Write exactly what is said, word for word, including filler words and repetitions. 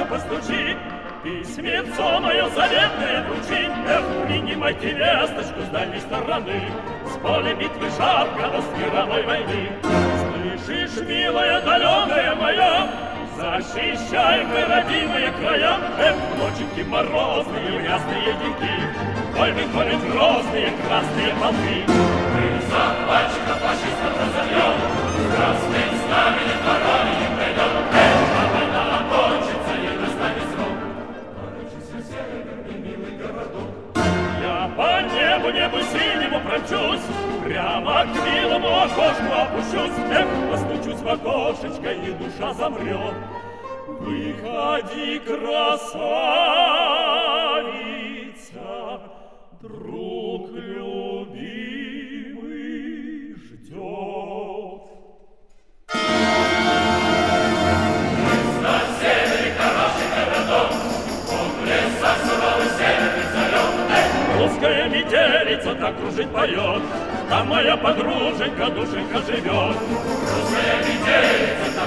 постучи, письмецо мое заветное вручи. Эх, принимайте весточку с дальней стороны, с поля битвы жаркого, с мировой войны. Слышишь, милая, далекая моя, защищаем мы родимые края. Эх, ноченьки морозные, ясные дики, ой, выходят грозные красные полки. Мы захватчиков фашистов разобьем, красным знаменем вороньим пройдем. Эх, а война окончится, и настанет срок, поручится северный милый городок. Я по небу, небу синему промчусь, прямо к милому окошку опущусь. Эх, постучусь в окошечко, и душа замрет. Выходи, красавица, друг любимый ждет. На севере хороший городок, он в лесах суровый северный залет. Эх, русская метелица так кружит, поет, там моя подруженька, душенька живет. Русская метелица так